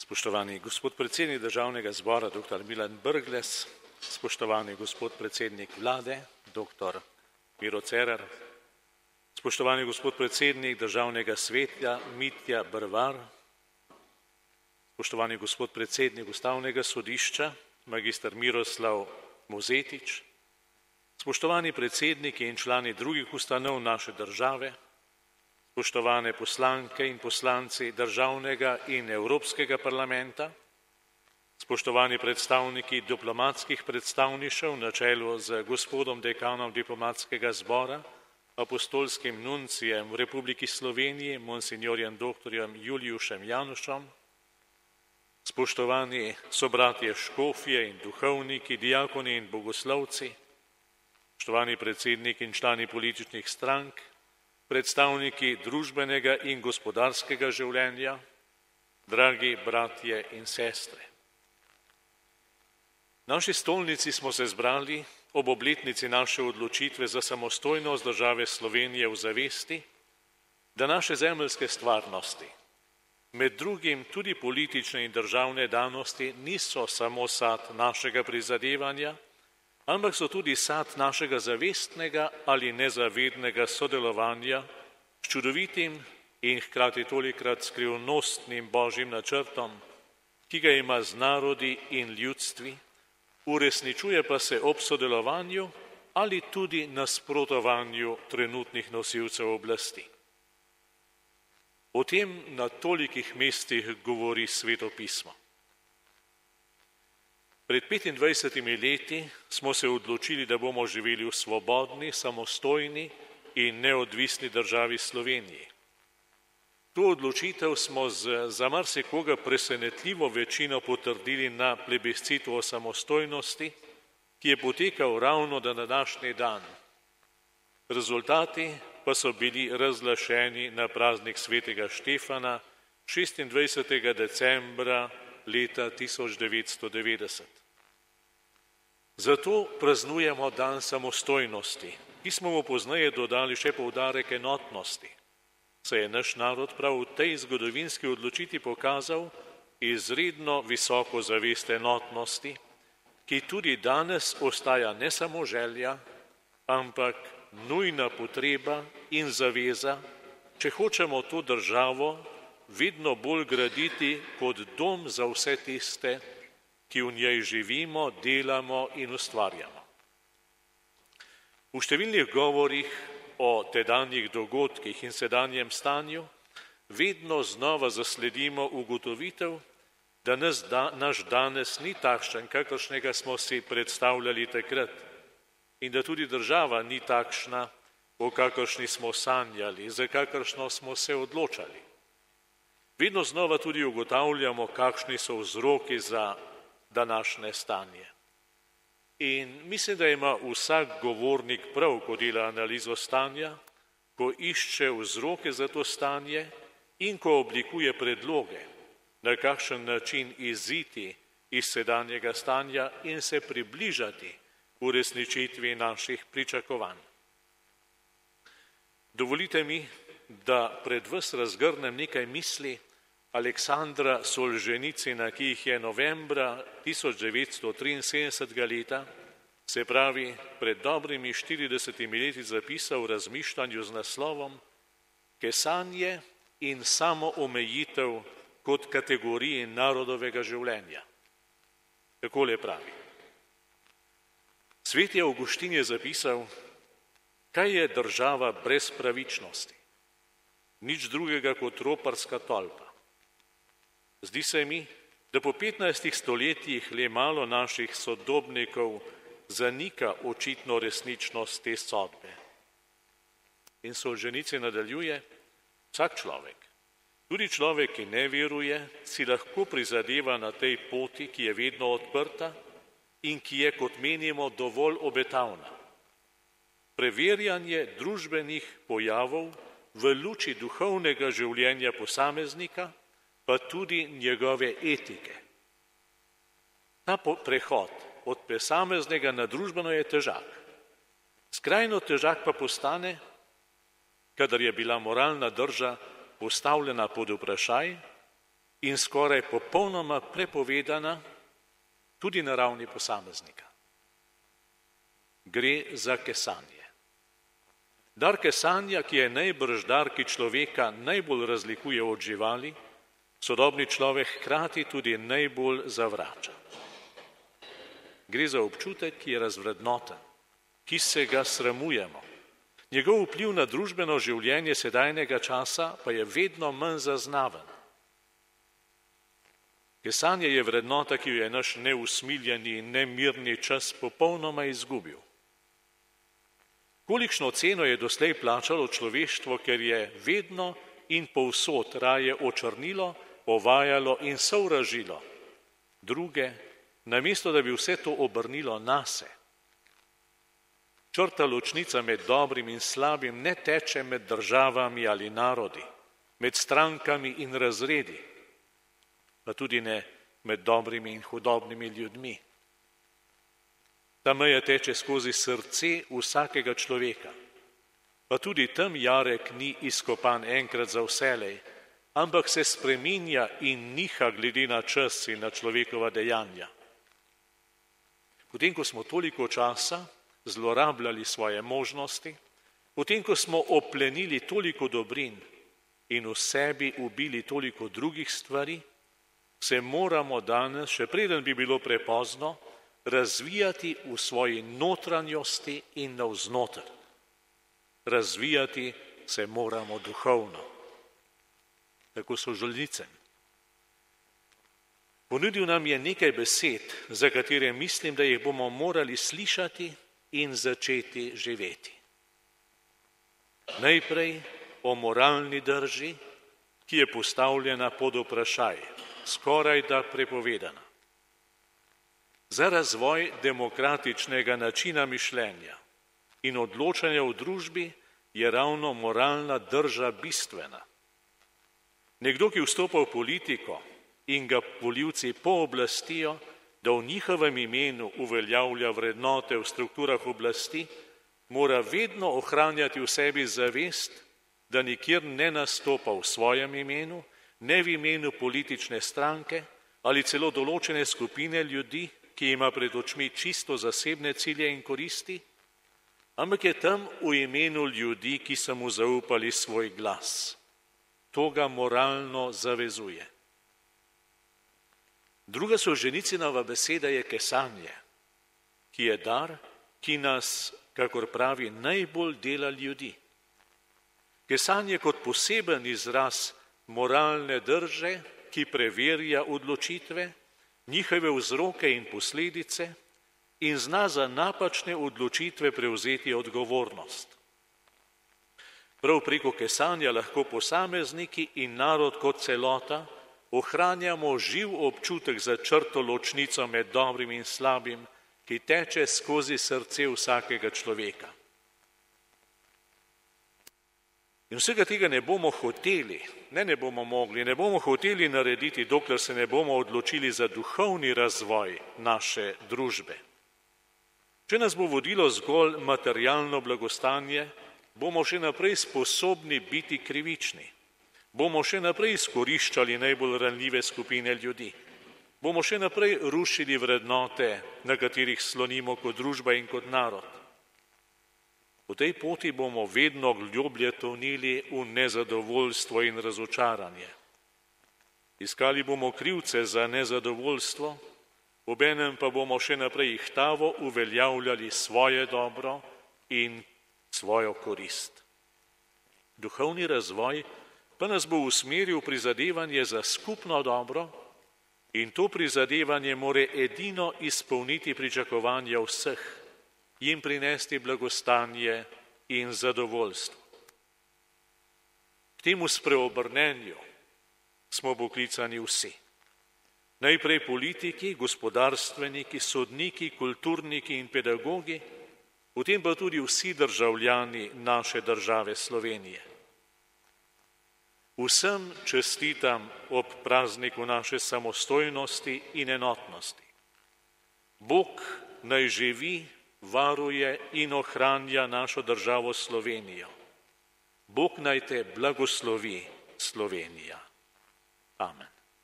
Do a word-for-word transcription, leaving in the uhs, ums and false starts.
Spoštovani gospod predsednik Državnega zbora, doktor Milan Brglez, spoštovani gospod predsednik vlade, doktor Miro Cerar, spoštovani gospod predsednik Državnega sveta Mitja Bervar, spoštovani gospod predsednik Ustavnega sodišča, magister Miroslav Mozetič, spoštovani predsedniki in člani drugih ustanov naše države, spoštovane poslanke in poslanci Državnega in Evropskega parlamenta, spoštovani predstavniki diplomatskih predstavništev na čelu z gospodom dekanom diplomatskega zbora, apostolskim nuncijem v Republiki Sloveniji, monsinjorjem doktorjem Julijušem Janušom, spoštovani sobratje škofje in duhovniki, diakoni in bogoslovci, spoštovani predsedniki in člani političnih strank, predstavniki družbenega in gospodarskega življenja, dragi bratje in sestre. V naši stolnici smo se zbrali ob obletnici naše odločitve za samostojnost države Slovenije v zavesti, da naše zemeljske stvarnosti, med drugim tudi politične in državne danosti, niso samo sad našega prizadevanja, ampak so tudi sad našega zavestnega ali nezavednega sodelovanja s čudovitim in hkrati tolikrat skrivnostnim božjim načrtom, ki ga ima z narodi in ljudstvi, uresničuje pa se ob sodelovanju ali tudi nasprotovanju trenutnih nosilcev oblasti. O tem na tolikih mestih govori Sveto pismo. Pred petindvajsetimi leti smo se odločili, da bomo živeli v svobodni, samostojni in neodvisni državi Sloveniji. To odločitev smo z za marsikoga presenetljivo večino potrdili na plebiscitu o samostojnosti, ki je potekal ravno na današnji dan. Rezultati pa so bili razglašeni na praznik svetega Štefana šestindvajsetega decembra leta tisoč devetsto devetdeset. Zato praznujemo dan samostojnosti, ki smo mu pozneje dodali še poudarek enotnosti, saj je naš narod prav v tej zgodovinski odločitvi pokazal izredno visoko zavest enotnosti, ki tudi danes ostaja ne samo želja, ampak nujna potreba in zaveza, če hočemo to državo vedno bolj graditi kot dom za vse tiste, ki v njej živimo, delamo in ustvarjamo. V številnih govorih o tedanjih dogodkih in sedanjem stanju vedno znova zasledimo ugotovitev, da nas da, naš danes ni takšen, kakršnega smo si predstavljali takrat, in da tudi država ni takšna, o kakršni smo sanjali, za kakršno smo se odločali. Vedno znova tudi ugotavljamo, kakšni so vzroki za današnje stanje. In mislim, da ima vsak govornik prav, ko dela analizo stanja, ko išče vzroke za to stanje in ko oblikuje predloge, na kakšen način iziti iz sedanjega stanja in se približati uresničitvi naših pričakovanj. Dovolite mi, da pred vas razgrnem nekaj misli Aleksandra Solženicina, ki jih je novembra tisoč devetsto triinsedemdesetega leta, se pravi pred dobrimi štiridesetimi leti, zapisal v razmišljanju z naslovom Kesanje in samoomejitev kot kategoriji narodovega življenja. Takole pravi. Sveti Avguštin je zapisal, kaj je država brez pravičnosti? Nič drugega kot roparska tolpa. Zdi se mi, da po petnajstih stoletjih le malo naših sodobnikov zanika očitno resničnost te sodbe. In Solženicin nadaljuje, vsak človek, tudi človek, ki ne veruje, si lahko prizadeva na tej poti, ki je vedno odprta in ki je, kot menimo, dovolj obetavna. Preverjanje družbenih pojavov v luči duhovnega življenja posameznika, pa tudi njegove etike. Ta prehod od posameznega na družbeno je težak. Skrajno težak pa postane, kadar je bila moralna drža postavljena pod vprašaj in skoraj popolnoma prepovedana tudi na ravni posameznika. Gre za kesanje. Dar kesanja, ki je najbrž dar, ki človeka najbolj razlikuje od živali, sodobni človek hkrati tudi najbolj zavrača. Gre za občutek, ki je razvrednoten, ki se ga sramujemo. Njegov vpliv na družbeno življenje sedajnega časa pa je vedno manj zaznaven. Kesanje je vrednota, ki jo je naš neusmiljeni in nemirni čas popolnoma izgubil. Kolikšno ceno je doslej plačalo človeštvo, ker je vedno in povsod raje očrnilo, ovajalo in sovražilo druge, namesto da bi vse to obrnilo nase. Črta ločnica med dobrim in slabim ne teče med državami ali narodi, med strankami in razredi, pa tudi ne med dobrimi in hudobnimi ljudmi. Ta meja teče skozi srce vsakega človeka, pa tudi tam jarek ni izkopan enkrat za vselej, ampak se spreminja in niha glede na čas in na človekova dejanja. Potem, ko smo toliko časa zlorabljali svoje možnosti, potem, ko smo oplenili toliko dobrin in v sebi ubili toliko drugih stvari, se moramo danes, še preden bi bilo prepozno, razvijati v svoji notranjosti in navznoter. Razvijati se moramo duhovno. Tako so žolnicem. Ponudil nam je nekaj besed, za katere mislim, da jih bomo morali slišati in začeti živeti. Najprej o moralni drži, ki je postavljena pod vprašaj, skoraj da prepovedana. Za razvoj demokratičnega načina mišljenja in odločanja v družbi je ravno moralna drža bistvena. Nekdo, ki vstopa v politiko in ga volivci pooblastijo, da v njihovem imenu uveljavlja vrednote v strukturah oblasti, mora vedno ohranjati v sebi zavest, da nikjer ne nastopa v svojem imenu, ne v imenu politične stranke ali celo določene skupine ljudi, ki ima pred očmi čisto zasebne cilje in koristi, ampak je tam v imenu ljudi, ki so mu zaupali svoj glas. To ga moralno zavezuje. Druga Solženicinova beseda je kesanje, ki je dar, ki nas, kakor pravi, najbolj dela ljudi. Kesanje kot poseben izraz moralne drže, ki preverja odločitve, njihove vzroke in posledice in zna za napačne odločitve prevzeti odgovornost. Prav preko kesanja lahko posamezniki in narod kot celota ohranjamo živ občutek za črto ločnico med dobrim in slabim, ki teče skozi srce vsakega človeka. In vsega tega ne bomo hoteli, ne ne bomo mogli, ne bomo hoteli narediti, dokler se ne bomo odločili za duhovni razvoj naše družbe. Če nas bo vodilo zgolj materialno blagostanje, bomo še naprej sposobni biti krivični. Bomo še naprej izkoriščali najbolj ranljive skupine ljudi. Bomo še naprej rušili vrednote, na katerih slonimo kot družba in kot narod. Po tej poti bomo vedno globlje tonili v nezadovoljstvo in razočaranje. Iskali bomo krivce za nezadovoljstvo, obenem pa bomo še naprej ihtavo uveljavljali svoje dobro in svojo korist. Duhovni razvoj pa nas bo usmeril prizadevanje za skupno dobro in to prizadevanje more edino izpolniti pričakovanja vseh, jim prinesti blagostanje in zadovoljstvo. K temu spreobrnenju smo poklicani vsi. Najprej politiki, gospodarstveniki, sodniki, kulturniki in pedagogi, potem pa tudi vsi državljani naše države Slovenije. Vsem čestitam ob prazniku naše samostojnosti in enotnosti. Bog naj živi, varuje in ohranja našo državo Slovenijo. Bog naj te blagoslovi, Slovenija. Amen.